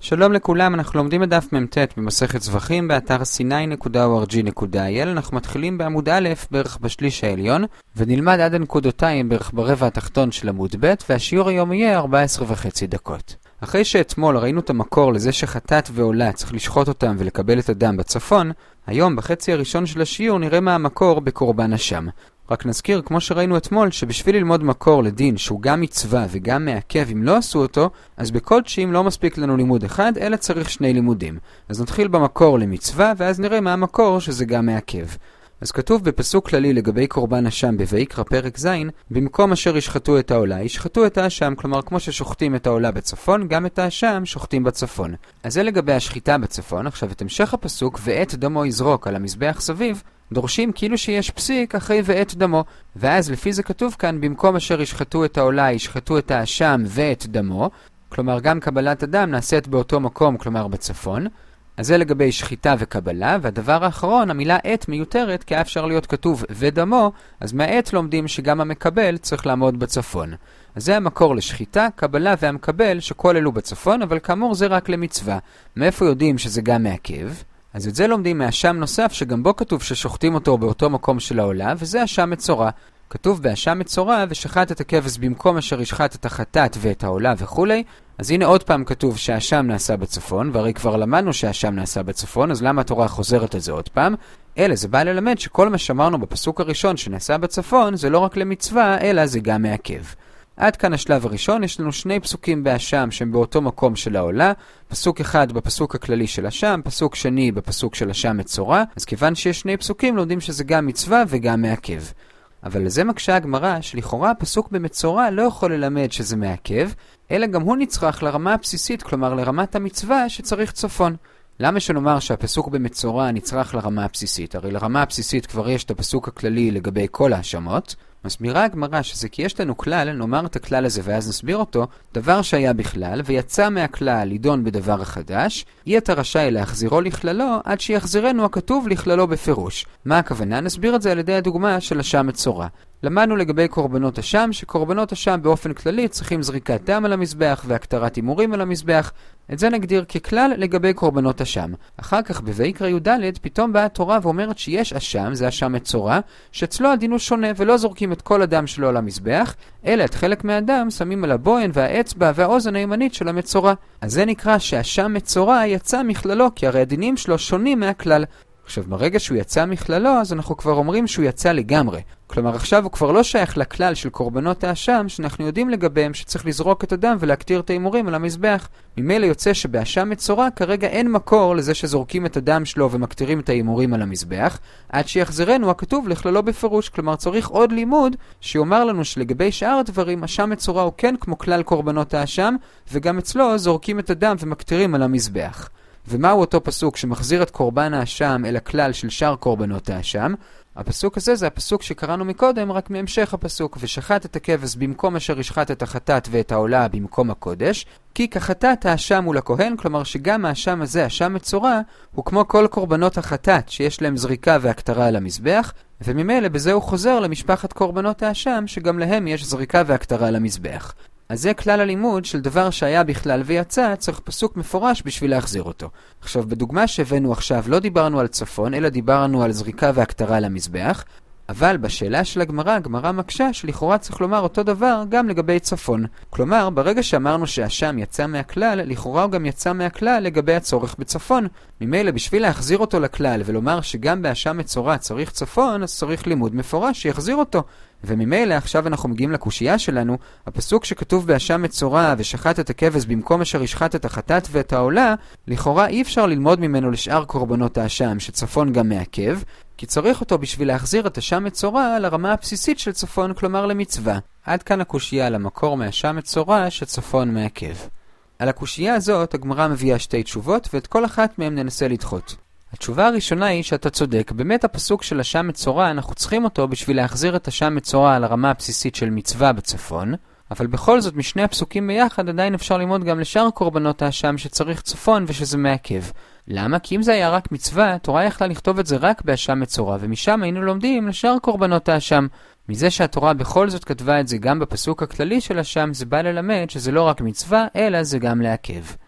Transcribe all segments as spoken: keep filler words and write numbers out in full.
שלום לכולם, אנחנו לומדים את דף מ"ט במסכת זבחים באתר סיני נקודה או אר ג'י נקודה איי אל. אנחנו מתחילים בעמוד א' בערך בשליש העליון, ונלמד עד הנקודותיים בערך ברבע התחתון של עמוד ב', והשיעור היום יהיה ארבע עשרה וחצי דקות. אחרי שאתמול ראינו את המקור לזה שחטאת ועולה צריך לשחוט אותם ולקבל את הדם בצפון, היום בחצי הראשון של השיעור נראה מה המקור בקורבן אשם. רק נזכיר, כמו שראינו אתמול, שבשביל ללמוד מקור לדין שהוא גם מצווה וגם מעכב אם לא עשו אותו, אז בקודשים לא מספיק לנו לימוד אחד, אלא צריך שני לימודים. אז נתחיל במקור למצווה, ואז נראה מה המקור שזה גם מעכב. אז כתוב בפסוק כללי לגבי קורבן אשם בויקרא פרק ז', במקום אשר ישחטו את העולה, ישחטו את האשם, כלומר כמו ששוחטים את העולה בצפון, גם את האשם שוחטים בצפון. אז זה לגבי השחיטה בצפון. עכשיו את המשך הפסוק, ואת דמו יזרוק על המזבח סביב, דורשים כאילו שיש פסיק אחרי ואת דמו, ואז לפי זה כתוב כאן, במקום אשר ישחטו את העולה, ישחטו את האשם ואת דמו, כלומר גם קבלת הדם נעשית באותו מקום, כלומר בצפון. אז זה לגבי שחיטה וקבלה, והדבר האחרון, המילה עת מיותרת, כי אפשר להיות כתוב ודמו, אז מהעת לומדים שגם המקבל צריך לעמוד בצפון. אז זה המקור לשחיטה, קבלה והמקבל שכל אלו בצפון, אבל כאמור זה רק למצווה. מאיפה יודעים שזה גם מעכב? אז את זה לומדים מהאשם נוסף שגם בו כתוב ששוחטים אותו באותו מקום של העולה, וזה אשם מצורע. כתוב באשם מצורע ושחט את הכבש במקום אשר ישחט את החטאת ואת העולה וכולי. אז הנה עוד פעם כתוב שהאשם נעשה בצפון, והרי כבר למדנו שהאשם נעשה בצפון, אז למה התורה חוזרת את זה עוד פעם? אלא זה בא ללמד שכל מה שאמרנו בפסוק הראשון שנעשה בצפון זה לא רק למצווה, אלא זה גם מעכב. עד כאן השלב הראשון, יש לנו שני פסוקים באשם שהם באותו מקום של העולה, פסוק אחד בפסוק הכללי של אשם, פסוק שני בפסוק של אשם מצורע, אז כיוון שיש שני פסוקים לומדים שזה גם מצווה וגם מעכב. אבל לזה מקשה הגמרא שלכאורה הפסוק במצורע לא יכול ללמד שזה מעכב, אלא גם הוא נצרך לרמה הבסיסית, כלומר לרמת המצווה שצריך צפון. למה שנאמר שהפסוק במצורע נצרך לרמה הבסיסית? הרי לרמה הבסיסית כבר יש את הפסוק הכללי לגבי כל האשמות. מסבירה הגמרא שזה כי יש לנו כלל, נאמר את הכלל הזה ואז נסביר אותו, דבר שהיה בכלל ויצא מהכלל לידון בדבר החדש, אי אתה רשאי להחזירו לכללו עד שיחזירנו הכתוב לכללו בפירוש. מה הכוונה? נסביר את זה על ידי הדוגמה של אשם מצורע. למדנו לגבי קורבנות אשם, שקורבנות אשם באופן כללי צריכים זריקת דם על המזבח והקטרת הימורים על המזבח. את זה נגדיר ככלל לגבי קורבנות אשם. אחר כך בויקרא י"ד פתאום באה התורה ואומרת שיש אשם, זה אשם מצורע, שאצלו הדין הוא שונה ולא זורקים את כל הדם שלו על המזבח, אלא את חלק מהדם שמים על הבוין והאצבע והאוזן הימנית של המצורע. אז זה נקרא שאשם מצורע יצא מכללו, כי הרי הדינים שלו שונים מהכלל. עכשיו, ברגע שהוא יצא מכללו, אז אנחנו כבר אומרים שהוא יצא לגמרי. כלומר, עכשיו הוא כבר לא שייך לכלל של קורבנות האשם, שאנחנו יודעים לגביהם שצריך לזרוק את הדם ולהקטיר את ההימורים על המזבח. ממילא יוצא שבאשם מצורע כרגע אין מקור לזה שזורקים את הדם שלו ומקטירים את ההימורים על המזבח, עד שיחזירנו הכתוב לכללו בפירוש. כלומר, צריך עוד לימוד שיאמר לנו שלגבי שאר הדברים, אשם מצורע הוא כן כמו כלל קורבנות האשם, וגם אצלו זורקים את הדם ומקטירים על המזבח. ומהו אותו פסוק שמחזיר את קורבן האשם אל הכלל של שאר קורבנות האשם? הפסוק הזה זה הפסוק שקראנו מקודם, רק מהמשך הפסוק, ושחט את הכבש במקום אשר ישחט את החטאת ואת העולה במקום הקודש, כי כחטאת האשם הוא לכהן, כלומר שגם האשם הזה, אשם מצורע, הוא כמו כל קורבנות החטאת שיש להם זריקה והקטרה על המזבח, וממילא בזה הוא חוזר למשפחת קורבנות האשם שגם להם יש זריקה והקטרה על המזבח. אז זה כלל הלימוד של דבר שהיה בכלל ויצא, צריך פסוק מפורש בשביל להחזיר אותו. עכשיו, בדוגמה שהבאנו עכשיו לא דיברנו על צפון, אלא דיברנו על זריקה והקטרה למזבח, אבל בשאלה של הגמרא, הגמרא מקשה שלכאורה צריך לומר אותו דבר גם לגבי צפון. כלומר, ברגע שאמרנו שהאשם יצא מהכלל, לכאורה הוא גם יצא מהכלל לגבי הצורך בצפון. ממילא בשביל להחזיר אותו לכלל ולומר שגם באשם מצורע צריך צפון, אז צריך לימוד מפורש שיחזיר אותו. וממילא עכשיו אנחנו מגיעים לקושייה שלנו, הפסוק שכתוב באשם מצורע ושחט את הכבש במקום אשר ישחט את החטאת ואת העולה, לכאורה אי אפשר ללמוד ממנו לשאר קורבנות האשם שצפון גם מעכב, כי צריך אותו בשביל להחזיר את אשם מצורע לרמה הבסיסית של צפון, כלומר למצווה. עד כאן הקושייה על המקור מאשם מצורע שצפון מעכב. על הקושייה הזאת הגמרא מביאה שתי תשובות, ואת כל אחת מהם ננסה לדחות. התשובה הראשונה היא שאתה צודק, באמת הפסוק של אשם מצורע אנחנו צריכים אותו בשביל להחזיר את אשם מצורע לרמה הבסיסית של מצווה בצפון, אבל בכל זאת משני הפסוקים ביחד עדיין אפשר ללמוד גם לשאר קורבנות האשם שצריך צפון ושזה מעכב. למה? כי אם זה היה רק מצווה, התורה יכלה לכתוב את זה רק באשם מצורע, ומשם היינו לומדים לשאר קורבנות האשם. מזה שהתורה בכל זאת כתבה את זה גם בפסוק הכללי של אשם, זה בא ללמד שזה לא רק מצווה, אלא זה גם לעכב.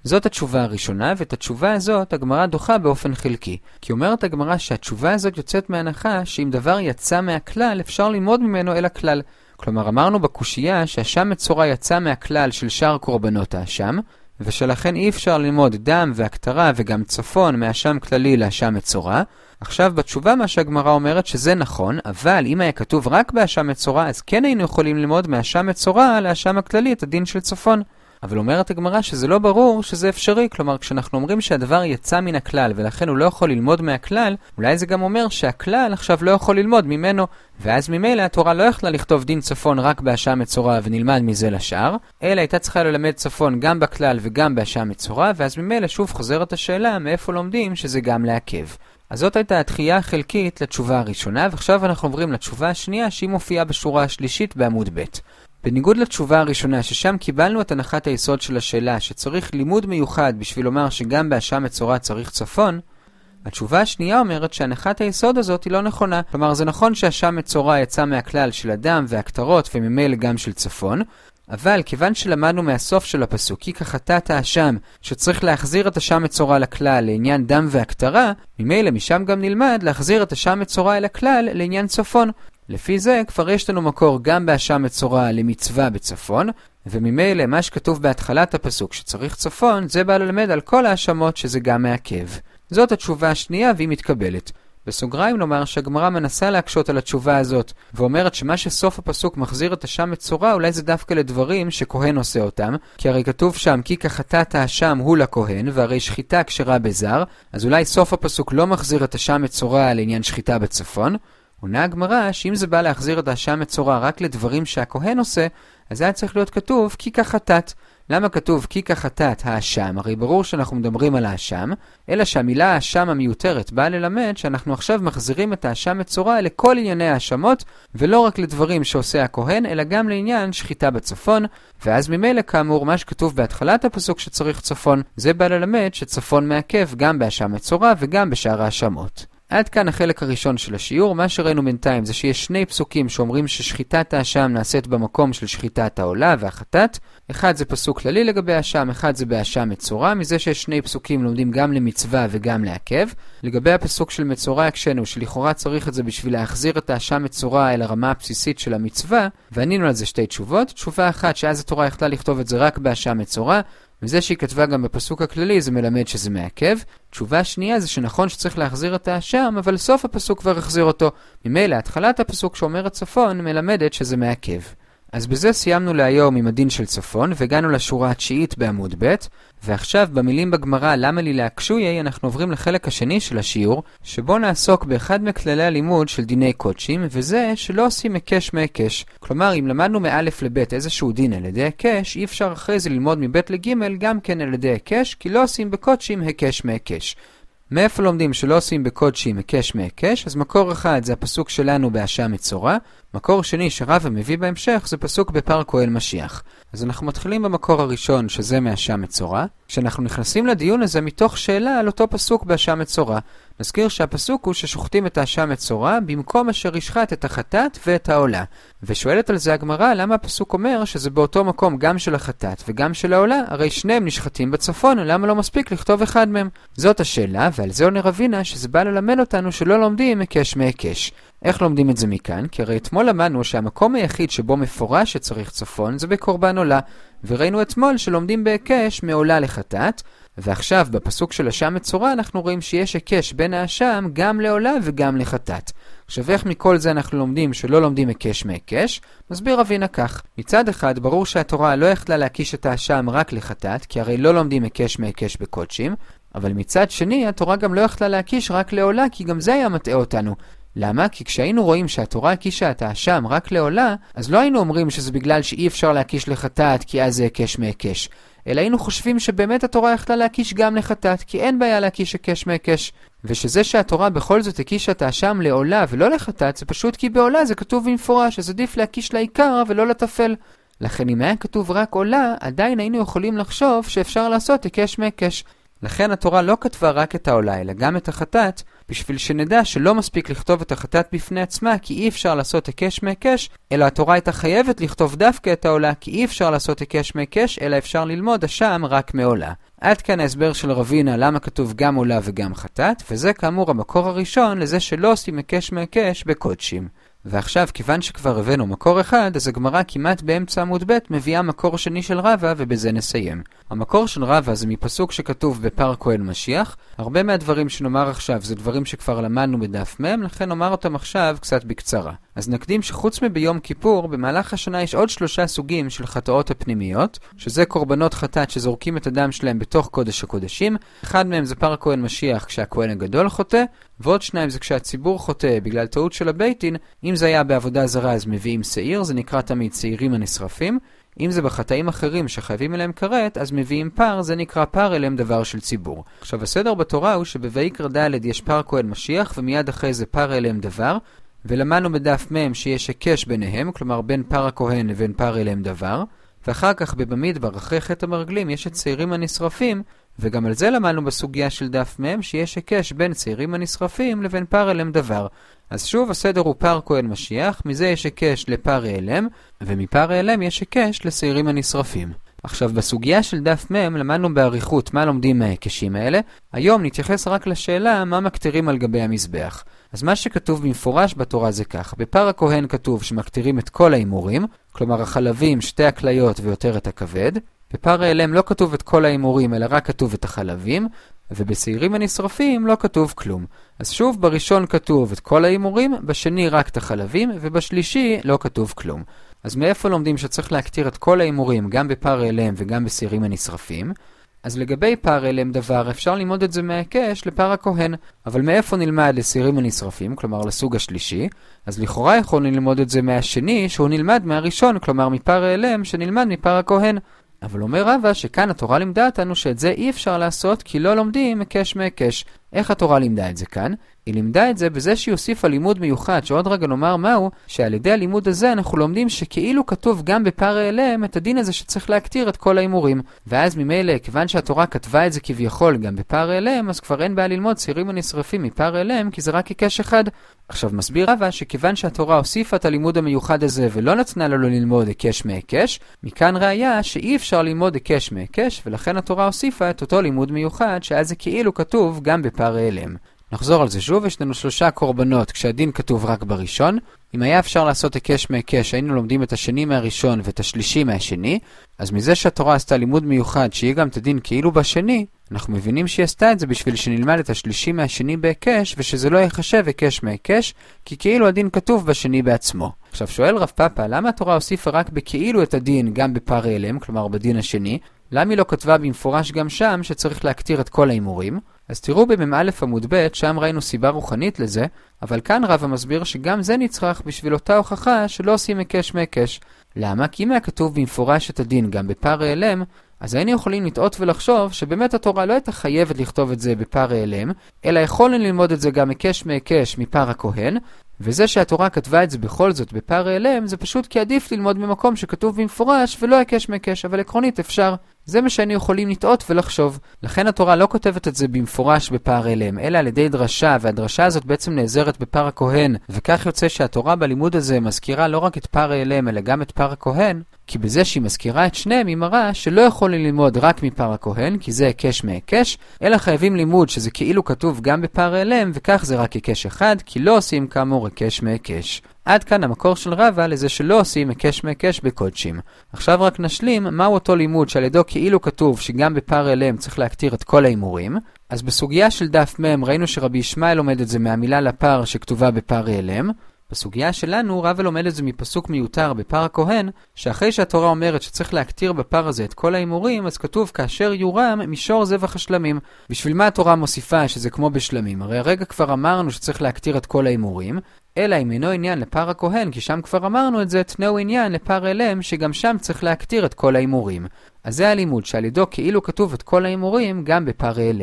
זאת התשובה הראשונה, ואת התשובה הזאת הגמרא דוחה באופן חלקי. כי אומרת הגמרא שהתשובה הזאת יוצאת מהנחה שאם דבר יצא מהכלל, אפשר ללמוד ממנו אל הכלל. כלומר, אמרנו בקושייה שהאשם מצורע יצא מהכלל של שאר קורבנות האשם, ושלכן אי אפשר ללמוד דם והקטרה וגם צפון מהאשם כללי לאשם מצורע. עכשיו בתשובה מה שהגמרא אומרת שזה נכון, אבל אם היה כתוב רק באשם מצורע, אז כן היינו יכולים ללמוד מהאשם מצורע לאשם הכללי את הדין של צפון. אבל אומרת הגמרא שזה לא ברור שזה אפשרי, כלומר כשאנחנו אומרים שהדבר יצא מן הכלל ולכן הוא לא יכול ללמוד מהכלל, אולי זה גם אומר שהכלל עכשיו לא יכול ללמוד ממנו, ואז ממילא התורה לא יכלה לכתוב דין צפון רק באשם מצורע ונלמד מזה לשאר, אלא הייתה צריכה ללמד צפון גם בכלל וגם באשם מצורע, ואז ממילא שוב חוזרת השאלה מאיפה לומדים שזה גם לעכב. אז זאת הייתה התחייה החלקית לתשובה הראשונה, ועכשיו אנחנו עוברים לתשובה השנייה שהיא מופיעה בשורה השלישית בעמוד ב'. בניגוד לתשובה הראשונה, ששם קיבלנו את הנחת היסוד של השאלה שצריך לימוד מיוחד בשביל לומר שגם באשם מצורע צריך צפון, התשובה השנייה אומרת שהנחת היסוד הזאת היא לא נכונה. כלומר, זה נכון שהאשם מצורע יצא מהכלל של הדם והקטרות וממילא גם של צפון, אבל כיוון שלמדנו מהסוף של הפסוק, כי כחטאת האשם שצריך להחזיר את האשם מצורע לכלל לעניין דם והקטרה, ממילא משם גם נלמד להחזיר את האשם מצורע אל הכלל לעניין צפון. לפי זה כבר יש לנו מקור גם באשם מצורע למצווה בצפון, וממילא מה שכתוב בהתחלת הפסוק שצריך צפון, זה בא ללמד על כל האשמות שזה גם מעכב. זאת התשובה השנייה והיא מתקבלת. בסוגריים נאמר שהגמרא מנסה להקשות על התשובה הזאת, ואומרת שמה שסוף הפסוק מחזיר את האשם מצורע אולי זה דווקא לדברים שכהן עושה אותם, כי הרי כתוב שם כי כחטאת האשם הוא לכהן, והרי שחיטה כשרה בזר, אז אולי סוף הפסוק לא מחזיר את האשם מצורע לעניין שחיטה בצפון. עונה הגמרא שאם זה בא להחזיר את האשם מצורע רק לדברים שהכהן עושה, אז היה צריך להיות כתוב כי כחטאת. למה כתוב כי כחטאת האשם? הרי ברור שאנחנו מדברים על האשם, אלא שהמילה האשם המיותרת באה ללמד שאנחנו עכשיו מחזירים את האשם מצורע לכל ענייני האשמות, ולא רק לדברים שעושה הכהן, אלא גם לעניין שחיטה בצפון, ואז ממילא כאמור מה שכתוב בהתחלת הפסוק שצריך צפון, זה בא ללמד שצפון מעכב גם באשם מצורע וגם בשאר האשמות. עד כאן החלק הראשון של השיעור. מה שראינו בינתיים זה שיש שני פסוקים שאומרים ששחיטת האשם נעשית במקום של שחיטת העולה והחטאת. אחד זה פסוק כללי לגבי האשם, אחד זה באשם מצורע. מזה שיש שני פסוקים לומדים גם למצווה וגם לעכב. לגבי הפסוק של מצורע הקשנו שלכאורה צריך את זה בשביל להחזיר את האשם מצורע אל הרמה הבסיסית של המצווה, וענינו על זה שתי תשובות. תשובה אחת שאז התורה יכלה לכתוב את זה רק באשם מצורע, וזה שהיא כתבה גם בפסוק הכללי זה מלמד שזה מעכב. תשובה שנייה זה שנכון שצריך להחזיר את האשם, אבל סוף הפסוק כבר החזיר אותו. ממילא התחלת הפסוק שאומרת צפון מלמדת שזה מעכב. אז בזה סיימנו להיום עם הדין של צפון, והגענו לשורה התשיעית בעמוד ב', ועכשיו במילים בגמרא למה לי להקשויה אנחנו עוברים לחלק השני של השיעור, שבו נעסוק באחד מכללי הלימוד של דיני קודשים, וזה שלא עושים הקש מהקש. כלומר, אם למדנו מאלף לבית איזשהו דין על ידי הקש, אי אפשר אחרי זה ללמוד מבית לג' גם כן על ידי הקש, כי לא עושים בקודשים הקש מהקש. מאיפה לומדים שלא עושים בקודשים הקש מהקש? אז מקור אחד זה הפסוק שלנו באשם מצורע, מקור שני שרבא מביא בהמשך זה פסוק בפר כהן משיח. אז אנחנו מתחילים במקור הראשון שזה מאשם מצורע, כשאנחנו נכנסים לדיון הזה מתוך שאלה על אותו פסוק באשם מצורע. נזכיר שהפסוק הוא ששוחטים את האשם מצורע במקום אשר ישחט את החטאת ואת העולה. ושואלת על זה הגמרא למה הפסוק אומר שזה באותו מקום גם של החטאת וגם של העולה, הרי שניהם נשחטים בצפון, למה לא מספיק לכתוב אחד מהם? זאת השאלה, ועל זה עונה רבינה שזה בא ללמד אותנו שלא לומדים הקש מהקש. איך לומדים את זה מכאן? כי הרי אתמול למדנו שהמקום היחיד שבו מפורש שצריך צפון זה בקורבן עולה, וראינו אתמול שלומדים בהקש מעולה לחטאת, ועכשיו בפסוק של האשם מצורע אנחנו רואים שיש הקש בין האשם גם לעולה וגם לחטאת. עכשיו איך מכל זה אנחנו לומדים שלא לומדים הקש מהקש? מסביר רבינה כך: מצד אחד ברור שהתורה לא יכלה להקיש את האשם רק לחטאת, כי הרי לא לומדים הקש מהקש בקודשים, אבל מצד שני התורה גם לא יכלה להקיש רק לעולה, כי גם זה היה מטעה אותנו. למה? כי כשהיינו רואים שהתורה הקישה את האשם רק לעולה, אז לא היינו אומרים שזה בגלל שאי אפשר להקיש לחטאת כי אז זה הקש מהקש, אלא היינו חושבים שבאמת התורה יכלה להקיש גם לחטאת, כי אין בעיה להקיש הקש מהקש. ושזה שהתורה בכל זאת הקישה את האשם לעולה ולא לחטאת, זה פשוט כי בעולה זה כתוב במפורש, אז עדיף להקיש לעיקר ולא לטפל. לכן אם היה כתוב רק עולה, עדיין היינו יכולים לחשוב שאפשר לעשות הקש מהקש. לכן התורה לא כתבה רק את העולה, אלא גם את החטאת, בשביל שנדע שלא מספיק לכתוב את החטאת בפני עצמה, כי אי אפשר לעשות היקש מהיקש, אלא התורה הייתה חייבת לכתוב דווקא את העולה, כי אי אפשר לעשות היקש מהיקש, אלא אפשר ללמוד השם רק מעולה. עד כאן ההסבר של רבינה למה כתוב גם עולה וגם חטאת, וזה כאמור המקור הראשון לזה שלא עושים היקש מהיקש בקודשים. ועכשיו, כיוון שכבר הבאנו מקור אחד, אז הגמרא כמעט באמצע עמוד ב' מביאה מקור שני של רבא, ובזה נסיים. המקור של רבא זה מפסוק שכתוב בפר כהן משיח. הרבה מהדברים שנאמר עכשיו זה דברים שכבר למדנו בדף מם, לכן נאמר אותם עכשיו קצת בקצרה. אז נקדים שחוץ מביום כיפור, במהלך השנה יש עוד שלושה סוגים של חטאות הפנימיות, שזה קורבנות חטאת שזורקים את הדם שלהם בתוך קודש הקודשים. אחד מהם זה פר כהן משיח כשהכהן הגדול חוטא, ועוד שניים זה כשהציבור חוטא בגלל טעות של הבייטין. אם זה היה בעבודה זרה אז מביאים שעיר, זה נקרא תמיד שעירים הנשרפים. אם זה בחטאים אחרים שחייבים אליהם כרת, אז מביאים פר, זה נקרא פר אליהם דבר של ציבור. עכשיו הסדר בתורה הוא שבויקרא ד' יש פר כהן משיח, ומיד אחרי זה פר אליהם דבר, ולמדנו בדף מם שיש היקש ביניהם, כלומר בין פר הכהן לבין פר אליהם דבר, ואחר כך בבמדבר אחרי חטא המרגלים יש את שעירים הנשרפים, וגם על זה למדנו בסוגיה של דף מם שיש היקש בין שעירים הנשרפים לבין פר אליהם דבר. אז שוב הסדר הוא פר כהן משיח, מזה יש היקש לפר אליהם, ומפר אליהם יש היקש לשעירים הנשרפים. עכשיו בסוגיה של דף מם למדנו בעריכות מה לומדים מההיקשים האלה. היום נתייחס רק לשאלה מה מקטירים על גבי המזבח. אז מה שכתוב במפורש בתורה זה כך: בפר הכהן כתוב שמקטירים את כל האימורים, כלומר החלבים, שתי הכליות ויותר את הכבד. בפר אליהם לא כתוב את כל האימורים אלא רק כתוב את החלבים, ובשעירים הנשרפים לא כתוב כלום. אז שוב בראשון כתוב את כל האימורים, בשני רק את החלבים, ובשלישי לא כתוב כלום. אז מאיפה לומדים שצריך להקטיר את כל האימורים גם בפר אליהם וגם בשעירים הנשרפים? אז לגבי פר אליהם דבר אפשר ללמוד את זה מההיקש לפר הכהן, אבל מאיפה נלמד לשעירים הנשרפים, כלומר לסוג השלישי? אז לכאורה יכולנו ללמוד את זה מהשני שהוא נלמד מהראשון, כלומר מפר אליהם שנלמד מפר הכהן. אבל אומר רבא שכאן התורה לימדה אותנו שאת זה אי אפשר לעשות כי לא לומדים היקש מהיקש. איך התורה לימדה את זה כאן? היא לימדה את זה בזה שהיא הוסיפה לימוד מיוחד, שעוד רגע נאמר מהו, שעל ידי הלימוד הזה אנחנו לומדים שכאילו כתוב גם בפר אליהם את הדין הזה שצריך להקטיר את כל האימורים. ואז ממילא, כיוון שהתורה כתבה את זה כביכול גם בפר אליהם, אז כבר אין בעיה ללמוד שעירים הנשרפים מפר אליהם, כי זה רק היקש אחד. עכשיו מסביר רבא שכיוון שהתורה הוסיפה את הלימוד המיוחד הזה ולא נתנה לו ללמוד היקש מהיקש, מכאן ראיה שאי אפשר ללמוד היקש מהיקש, ולכן התורה הוסיפה את אותו לימוד מיוחד שאז זה כאילו כתוב גם בפר אליהם. נחזור על זה שוב, יש לנו שלושה קורבנות כשהדין כתוב רק בראשון. אם היה אפשר לעשות היקש מהיקש, היינו לומדים את השני מהראשון ואת השלישי מהשני, אז מזה שהתורה עשתה לימוד מיוחד שיהיה גם את הדין כאילו בשני, אנחנו מבינים שהיא עשתה את זה בשביל שנלמד את השלישי מהשני בהיקש, ושזה לא יחשב היקש מהיקש, כי כאילו הדין כתוב בשני בעצמו. עכשיו שואל רב פאפה, למה התורה הוסיפה רק בכאילו את הדין גם בפר אליהם, כלומר בדין השני? למה היא לא כתבה במפורש גם שם שצריך להקטיר את כל האימורים? אז תראו במ"א עמוד ב', שם ראינו סיבה רוחנית לזה, אבל כאן רבא מסביר שגם זה נצרך בשביל אותה הוכחה שלא עושים היקש מהיקש. למה? כי אם היה כתוב במפורש את הדין גם בפר אליהם, אז היינו יכולים לטעות ולחשוב שבאמת התורה לא הייתה חייבת לכתוב את זה בפר אליהם, אלא יכולנו ללמוד את זה גם היקש מהיקש מפר הכהן, וזה שהתורה כתבה את זה בכל זאת בפר אליהם, זה פשוט כי עדיף ללמוד במקום שכתוב במפורש ולא היקש מהיקש, אבל עקרונית אפשר. זה מה שהיינו יכולים לטעות ולחשוב. לכן התורה לא כותבת את זה במפורש בפר אליהם, אלא על ידי דרשה, והדרשה הזאת בעצם נעזרת בפר הכהן, וכך יוצא שהתורה בלימוד הזה מזכירה לא רק את פר אליהם, אלא גם את פר הכהן, כי בזה שהיא מזכירה את שניהם היא מראה שלא יכולים ללמוד רק מפר הכהן, כי זה היקש מהיקש, אלא חייבים לימוד שזה כאילו כתוב גם בפר אליהם, וכך זה רק היקש אחד, כי לא עושים כאמור היקש מהיקש. עד כאן המקור של רבא לזה שלא עושים היקש מהיקש בקודשים. עכשיו רק נשלים מהו אותו לימוד שעל ידו כאילו כתוב שגם בפר אליהם צריך להקטיר את כל האימורים. אז בסוגיה של דף מם ראינו שרבי ישמעאל לומד את זה מהמילה לפר שכתובה בפר אליהם. בסוגיה שלנו רבא לומד את זה מפסוק מיותר בפר הכהן, שאחרי שהתורה אומרת שצריך להקטיר בפר הזה את כל האימורים, אז כתוב כאשר יורם מישור זבח השלמים. בשביל מה התורה מוסיפה שזה כמו בשלמים? הרי הרגע כבר אמרנו שצריך להקטיר את כל האימורים, אלא אם אינו עניין לפר הכהן, כי שם כבר אמרנו את זה, תנאו עניין לפר אליהם, שגם שם צריך להקטיר את כל האימורים. אז זה הלימוד שעל ידו כאילו כתוב את כל האימורים גם בפר אליהם.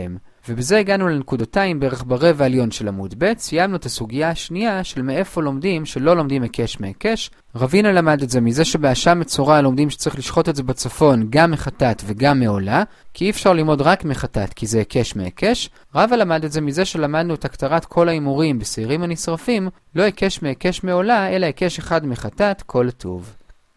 ובזה הגענו לנקודותיים בערך ברבע העליון של עמוד ב'. סיימנו את הסוגיה השנייה של מאיפה לומדים שלא לומדים היקש מהיקש. רבינה למד את זה מזה שבהשעה מצורע לומדים שצריך לשחוט את זה בצפון גם מחטאת וגם מעולה, כי אי אפשר ללמוד רק מחטאת כי זה היקש מהיקש. רבא למד את זה מזה שלמדנו את הכתרת כל האימורים בשעירים הנשרפים, לא היקש מהיקש מעולה אלא היקש אחד מחטאת כל טוב.